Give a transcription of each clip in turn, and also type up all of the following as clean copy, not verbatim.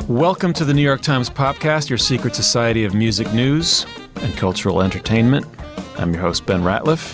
Welcome to the New York Times Popcast, your secret society of music news and cultural entertainment. I'm your host, Ben Ratliff.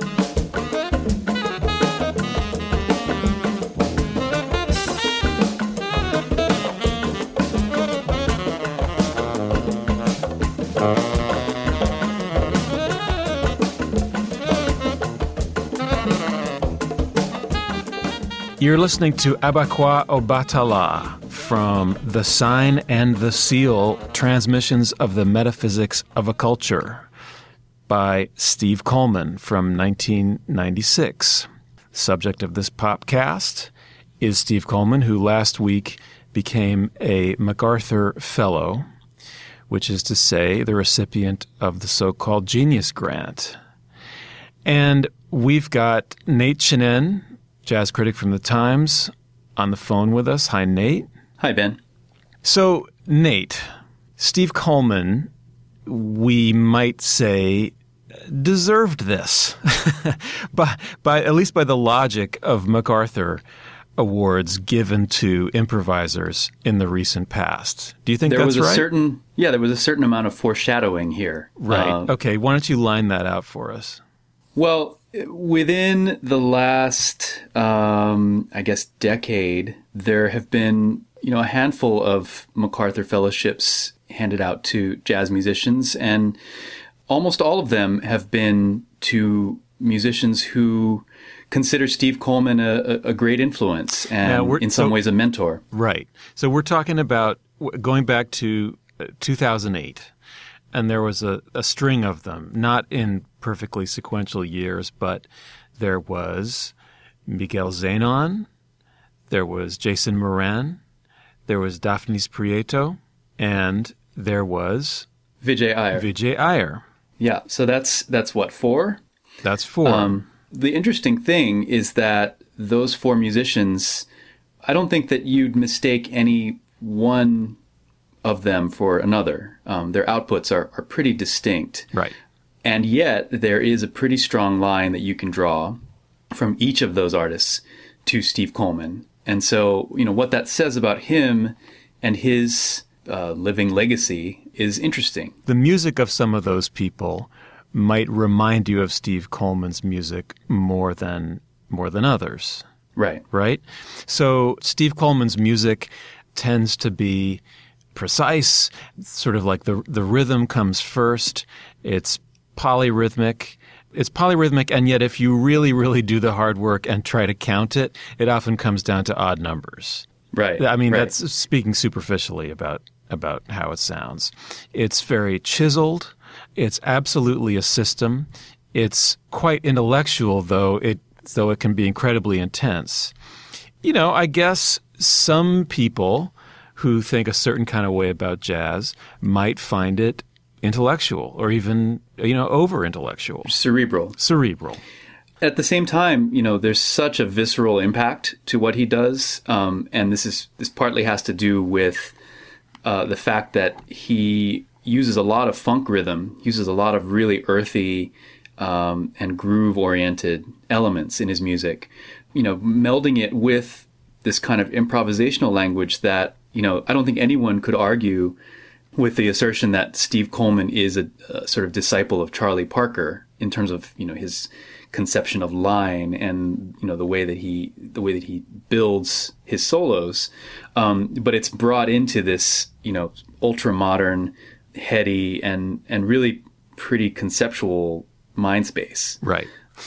You're listening to Abakwa Obatala from The Sign and the Seal, Transmissions of the Metaphysics of a Culture by Steve Coleman from 1996. The subject of this popcast is Steve Coleman, who last week became a MacArthur Fellow, which is to say the recipient of the so-called Genius Grant. And we've got Nate Chinen, jazz critic from The Times, on the phone with us. Hi, Nate. Hi, Ben. So, Nate, Steve Coleman, we might say, deserved this, by at least by the logic of MacArthur awards given to improvisers in the recent past. Do you think that's right? There was a certain amount of foreshadowing here. Right. Okay. Why don't you line that out for us? Well, within the last, decade, there have been, a handful of MacArthur Fellowships handed out to jazz musicians, and almost all of them have been to musicians who consider Steve Coleman a great influence and in some ways a mentor. Right. So we're talking about going back to 2008. And there was a string of them, not in perfectly sequential years, but there was Miguel Zenon, there was Jason Moran, there was Daphnis Prieto, and there was Vijay Iyer. Vijay Iyer. Yeah, so that's what, 4? That's 4. The interesting thing is that those 4 musicians, I don't think that you'd mistake any one of them for another. Their outputs are pretty distinct. Right. And yet there is a pretty strong line that you can draw from each of those artists to Steve Coleman. And so, what that says about him and his living legacy is interesting. The music of some of those people might remind you of Steve Coleman's music more than others. Right. Right? So Steve Coleman's music tends to be precise, sort of like the rhythm comes first. It's polyrhythmic. And yet if you really, really do the hard work and try to count it, it often comes down to odd numbers. Right. I mean, right. That's speaking superficially about how it sounds. It's very chiseled. It's absolutely a system. It's quite intellectual, though it can be incredibly intense. I guess some people who think a certain kind of way about jazz might find it intellectual or even, over-intellectual. Cerebral. At the same time, there's such a visceral impact to what he does, and this partly has to do with the fact that he uses a lot of funk rhythm, uses a lot of really earthy and groove-oriented elements in his music, melding it with this kind of improvisational language that I don't think anyone could argue with the assertion that Steve Coleman is a sort of disciple of Charlie Parker in terms of, his conception of line and, the way that he builds his solos. But it's brought into this, ultra modern, heady and really pretty conceptual mind space. Right.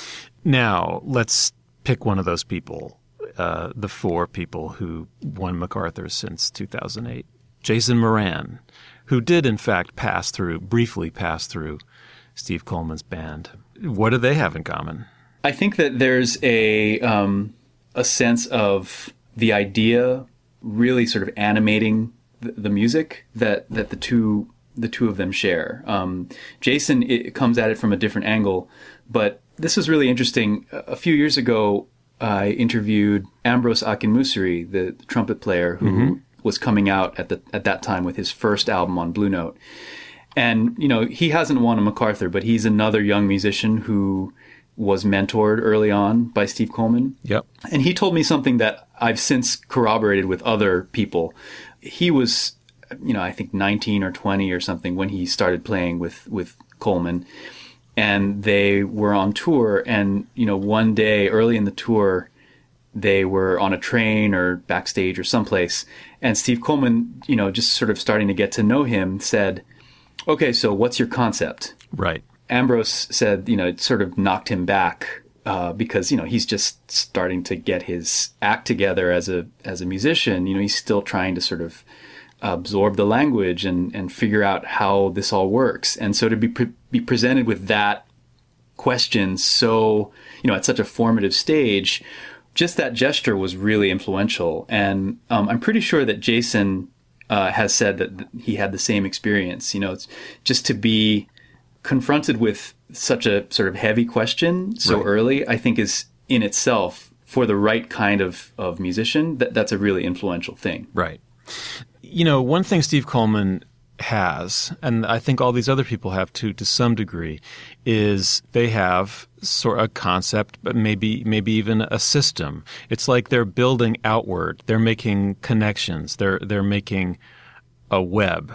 Now, let's pick one of those people. The 4 people who won MacArthur since 2008. Jason Moran, who did in fact briefly pass through Steve Coleman's band. What do they have in common? I think that there's a sense of the idea really sort of animating the music that the two of them share. Jason comes at it from a different angle, but this was really interesting. A few years ago, I interviewed Ambros Akinmusire, the trumpet player who was coming out at that time with his first album on Blue Note. And, he hasn't won a MacArthur, but he's another young musician who was mentored early on by Steve Coleman. Yep. And he told me something that I've since corroborated with other people. He was I think 19 or 20 or something when he started playing with Coleman. And they were on tour, and, one day early in the tour, they were on a train or backstage or someplace, and Steve Coleman, just sort of starting to get to know him, said, "Okay, so what's your concept?" Right. Ambrose said, it sort of knocked him back because, he's just starting to get his act together as a musician. He's still trying to sort of absorb the language and figure out how this all works. And so to be presented with that question, so, at such a formative stage, just that gesture was really influential. And I'm pretty sure that Jason has said that he had the same experience. It's just to be confronted with such a sort of heavy question so early, I think is in itself, for the right kind of musician, that's a really influential thing. Right. One thing Steve Coleman has, and I think all these other people have too, to some degree, is they have sort of a concept, but maybe even a system. It's like they're building outward. They're making connections. They're making a web,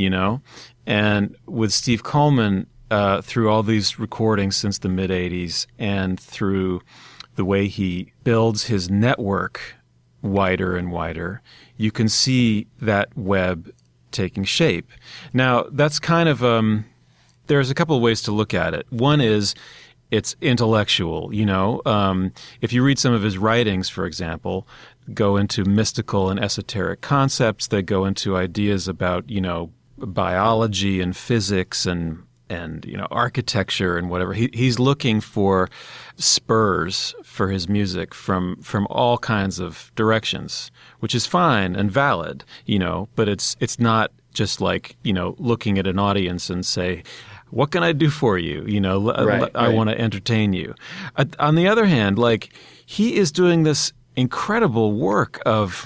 And with Steve Coleman, through all these recordings since the mid-'80s and through the way he builds his network wider and wider, you can see that web taking shape. Now, that's kind of there's a couple of ways to look at it. One is it's intellectual, If you read some of his writings, for example, go into mystical and esoteric concepts, they go into ideas about, biology and physics and architecture and whatever. He's looking for spurs for his music from all kinds of directions, which is fine and valid, but it's not just like, looking at an audience and say, what can I do for you? I want to entertain you. On the other hand, he is doing this incredible work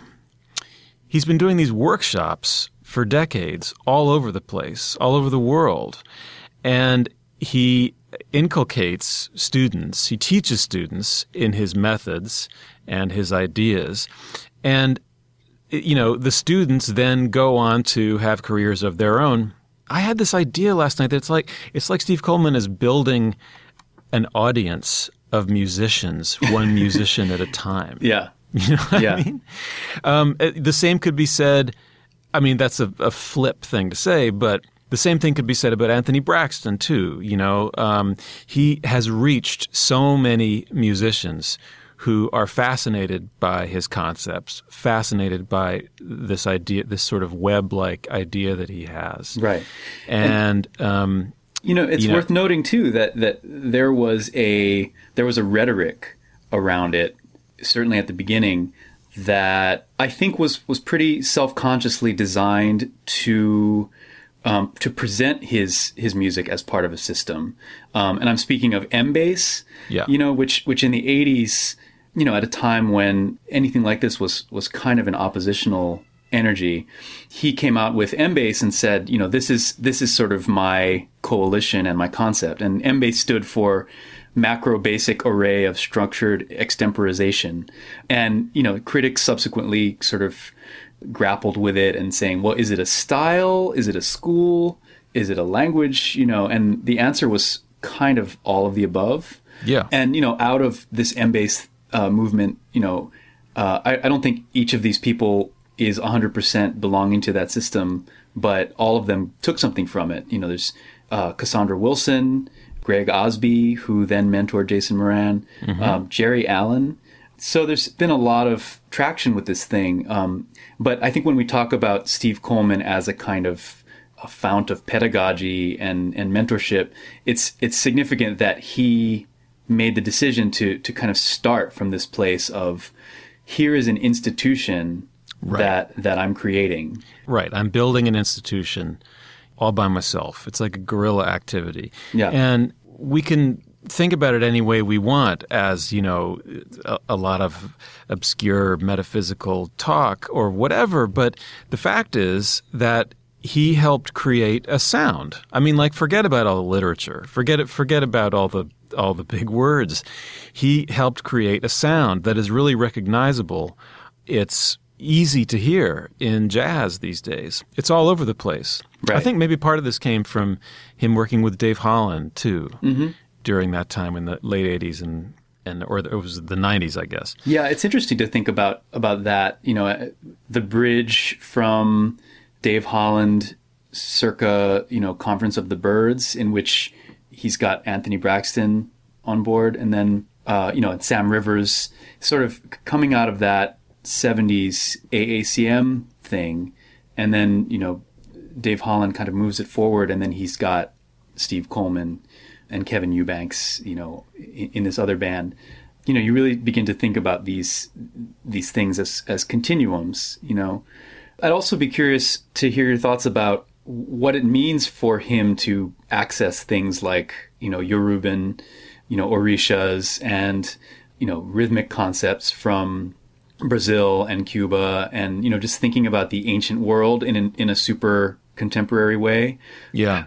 he's been doing these workshops for decades all over the place, all over the world. And he inculcates students, he teaches students in his methods and his ideas. And, the students then go on to have careers of their own. I had this idea last night that it's like Steve Coleman is building an audience of musicians, one musician at a time. Yeah. You know what I mean? The same could be said, that's a flip thing to say, but the same thing could be said about Anthony Braxton, too. He has reached so many musicians who are fascinated by his concepts, fascinated by this idea, this sort of web-like idea that he has. Right. And it's worth noting, too, that there was a rhetoric around it, certainly at the beginning, that I think was pretty self-consciously designed to present his music as part of a system. And I'm speaking of Embase, which in the 80s, at a time when anything like this was kind of an oppositional energy, he came out with Embase and said, this is sort of my coalition and my concept. And Embase stood for Macro Basic Array of Structured Extemporization. And, critics subsequently sort of grappled with it and saying, well, is it a style? Is it a school? Is it a language? And the answer was kind of all of the above. Yeah. And, out of this Embase movement, I don't think each of these people is 100% belonging to that system, but all of them took something from it. There's Cassandra Wilson, Greg Osby, who then mentored Jason Moran, Jerry Allen. So there's been a lot of traction with this thing. But I think when we talk about Steve Coleman as a kind of a fount of pedagogy and mentorship, it's significant that he made the decision to kind of start from this place of, here is an institution that I'm creating. Right. I'm building an institution all by myself. It's like a guerrilla activity. Yeah. And we can think about it any way we want as, a lot of obscure metaphysical talk or whatever. But the fact is that he helped create a sound. Forget about all the literature. Forget about all the big words. He helped create a sound that is really recognizable. It's, easy to hear in jazz these days. It's all over the place. Right. I think maybe part of this came from him working with Dave Holland, too, during that time in the late 80s or it was the 90s, I guess. Yeah, it's interesting to think about that, the bridge from Dave Holland circa, Conference of the Birds, in which he's got Anthony Braxton on board, and then, and Sam Rivers sort of coming out of that 70s AACM thing. And then, Dave Holland kind of moves it forward, and then he's got Steve Coleman and Kevin Eubanks, in this other band. You really begin to think about these things as continuums, I'd also be curious to hear your thoughts about what it means for him to access things like, Yoruban, Orishas and, rhythmic concepts from Brazil and Cuba, and, just thinking about the ancient world in a super contemporary way. Yeah.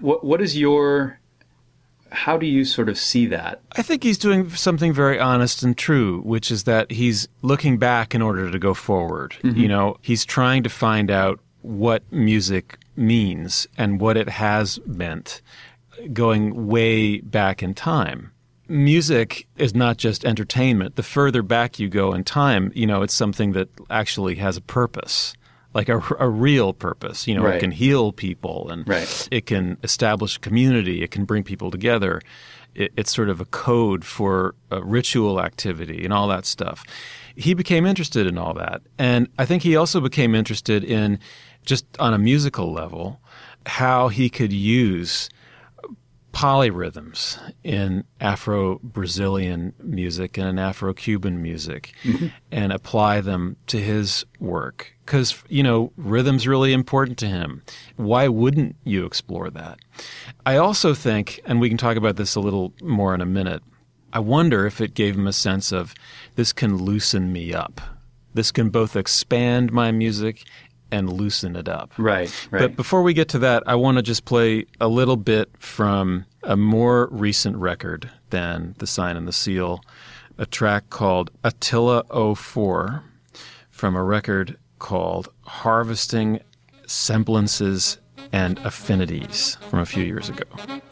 How do you sort of see that? I think he's doing something very honest and true, which is that he's looking back in order to go forward. He's trying to find out what music means and what it has meant going way back in time. Music is not just entertainment. The further back you go in time, it's something that actually has a purpose, like a real purpose. Right. It can heal people, and it can establish a community. It can bring people together. It's sort of a code for ritual activity and all that stuff. He became interested in all that. And I think he also became interested in, just on a musical level, how he could use polyrhythms in Afro-Brazilian music and in Afro-Cuban music and apply them to his work. Because, rhythm's really important to him. Why wouldn't you explore that? I also think, and we can talk about this a little more in a minute, I wonder if it gave him a sense of, this can loosen me up. This can both expand my music and loosen it up. Right. But before we get to that, I want to just play a little bit from a more recent record than The Sign and the Seal, a track called Attila 04 from a record called Harvesting Semblances and Affinities from a few years ago.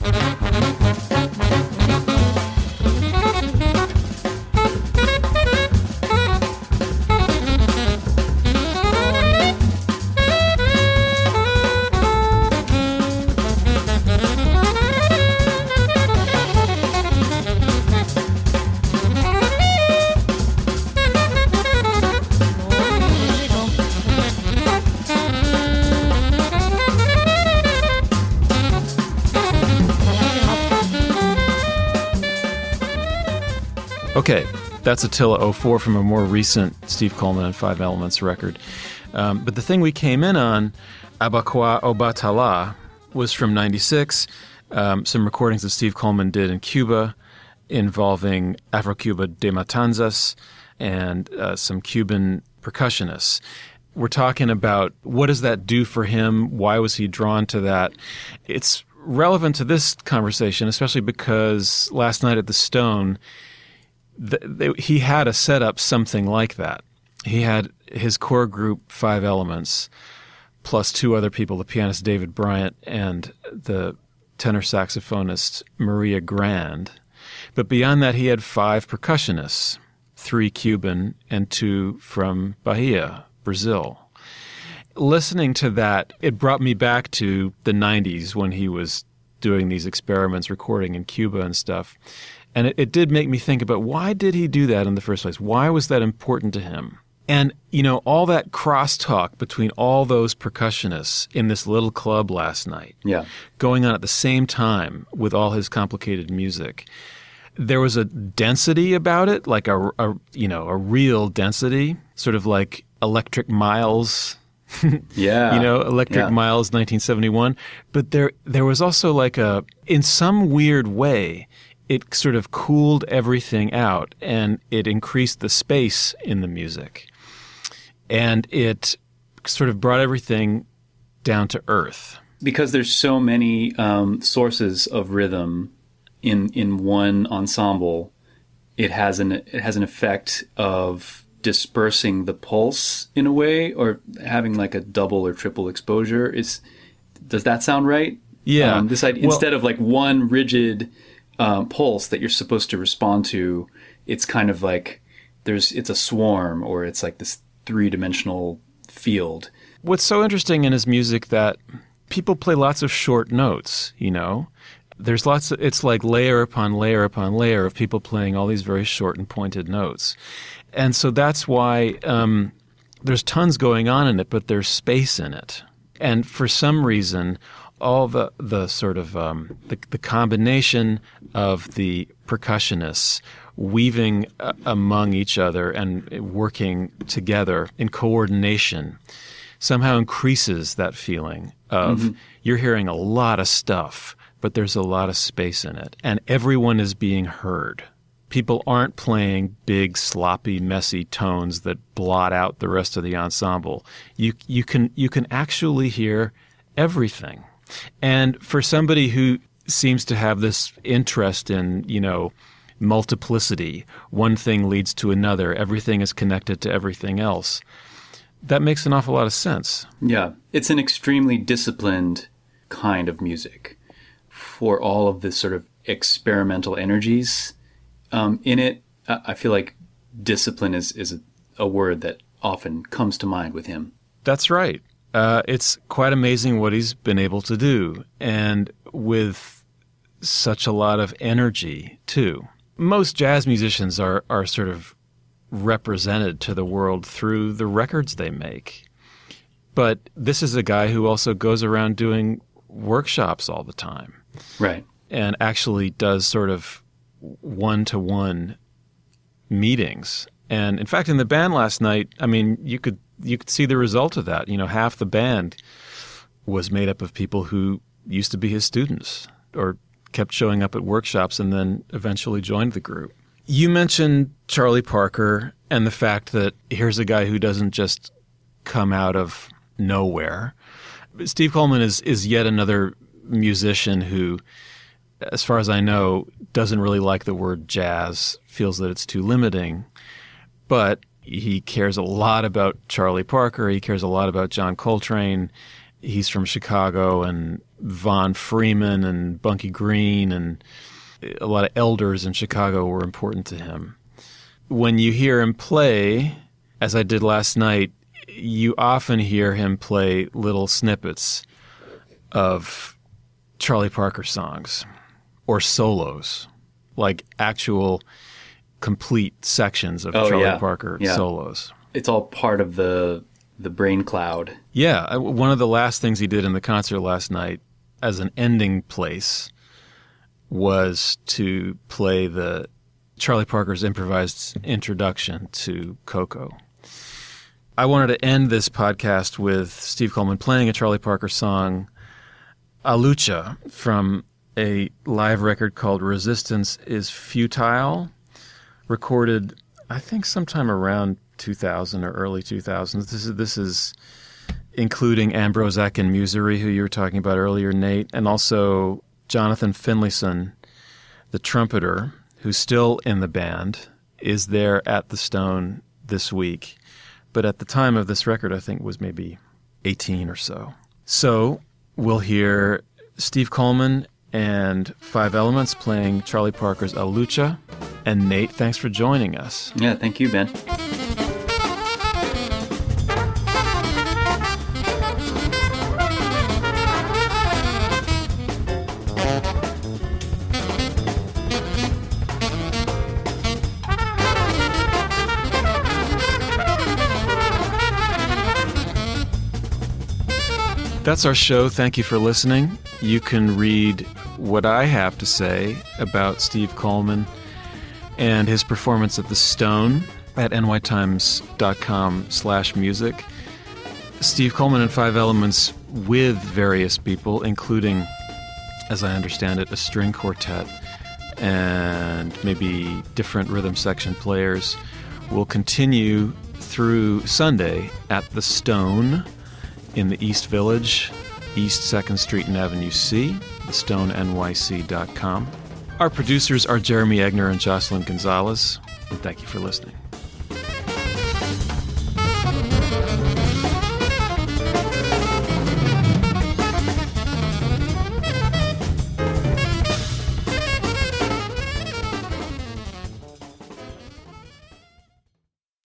Okay, that's Attila 04 from a more recent Steve Coleman and Five Elements record. But the thing we came in on, Abakuá Obatala, was from 96, some recordings that Steve Coleman did in Cuba involving Afro-Cuba de Matanzas and some Cuban percussionists. We're talking about what does that do for him? Why was he drawn to that? It's relevant to this conversation, especially because last night at the Stone, he had a setup something like that. He had his core group, Five Elements, plus two other people, the pianist David Bryant and the tenor saxophonist Maria Grand. But beyond that, he had five percussionists, three Cuban and two from Bahia, Brazil. Listening to that, it brought me back to the 90s when he was doing these experiments, recording in Cuba and stuff. And it did make me think about, why did he do that in the first place? Why was that important to him? And, all that crosstalk between all those percussionists in this little club last night, going on at the same time with all his complicated music, there was a density about it, like a real density, sort of like Electric Miles. Electric Miles 1971. But there was also in some weird way, it sort of cooled everything out and it increased the space in the music. And it sort of brought everything down to earth. Because there's so many sources of rhythm in one ensemble, it has an effect of dispersing the pulse in a way, or having like a double or triple exposure. Does that sound right? Yeah. Instead of like one rigid pulse that you're supposed to respond to, it's kind of like it's a swarm, or it's like this three-dimensional field. What's so interesting in his music that people play lots of short notes, you know? There's it's like layer upon layer upon layer of people playing all these very short and pointed notes. And so that's why there's tons going on in it, but there's space in it. And for some reason, all the sort of the combination of the percussionists weaving among each other and working together in coordination somehow increases that feeling of you're hearing a lot of stuff, but there's a lot of space in it, and everyone is being heard. People aren't playing big, sloppy, messy tones that blot out the rest of the ensemble. You can actually hear everything. And for somebody who seems to have this interest in, you know, multiplicity, one thing leads to another, everything is connected to everything else, that makes an awful lot of sense. Yeah, it's an extremely disciplined kind of music for all of this sort of experimental energies in it. I feel like discipline is a word that often comes to mind with him. That's right. It's quite amazing what he's been able to do, and with such a lot of energy, too. Most jazz musicians are sort of represented to the world through the records they make. But this is a guy who also goes around doing workshops all the time. Right. And actually does sort of one-to-one meetings. And in fact, in the band last night, I mean, you could see the result of that. You know, half the band was made up of people who used to be his students or kept showing up at workshops and then eventually joined the group. You mentioned Charlie Parker and the fact that here's a guy who doesn't just come out of nowhere. Steve Coleman is yet another musician who, as far as I know, doesn't really like the word jazz, feels that it's too limiting. But he cares a lot about Charlie Parker. He cares a lot about John Coltrane. He's from Chicago, and Von Freeman and Bunky Green, and a lot of elders in Chicago were important to him. When you hear him play, as I did last night, you often hear him play little snippets of Charlie Parker songs or solos, like actual complete sections of Charlie Parker solos. It's all part of the brain cloud. Yeah. One of the last things he did in the concert last night as an ending place was to play the Charlie Parker's improvised introduction to Coco. I wanted to end this podcast with Steve Coleman playing a Charlie Parker song, A Lucha, from a live record called Resistance is Futile, recorded, I think, sometime around 2000 or early 2000s. This is including Ambrose Akinmusire, who you were talking about earlier, Nate, and also Jonathan Finlayson, the trumpeter, who's still in the band, is there at the Stone this week. But at the time of this record, I think was maybe 18 or so. So we'll hear Steve Coleman and Five Elements playing Charlie Parker's A Lucha. And Nate, thanks for joining us. Yeah, thank you, Ben. That's our show. Thank you for listening. You can read what I have to say about Steve Coleman and his performance at the Stone at nytimes.com/music. Steve Coleman and Five Elements with various people, including, as I understand it, a string quartet and maybe different rhythm section players, will continue through Sunday at the Stone in the East Village, East 2nd Street and Avenue C, thestonegyc.com. Our producers are Jeremy Egner and Jocelyn Gonzalez, and thank you for listening. you.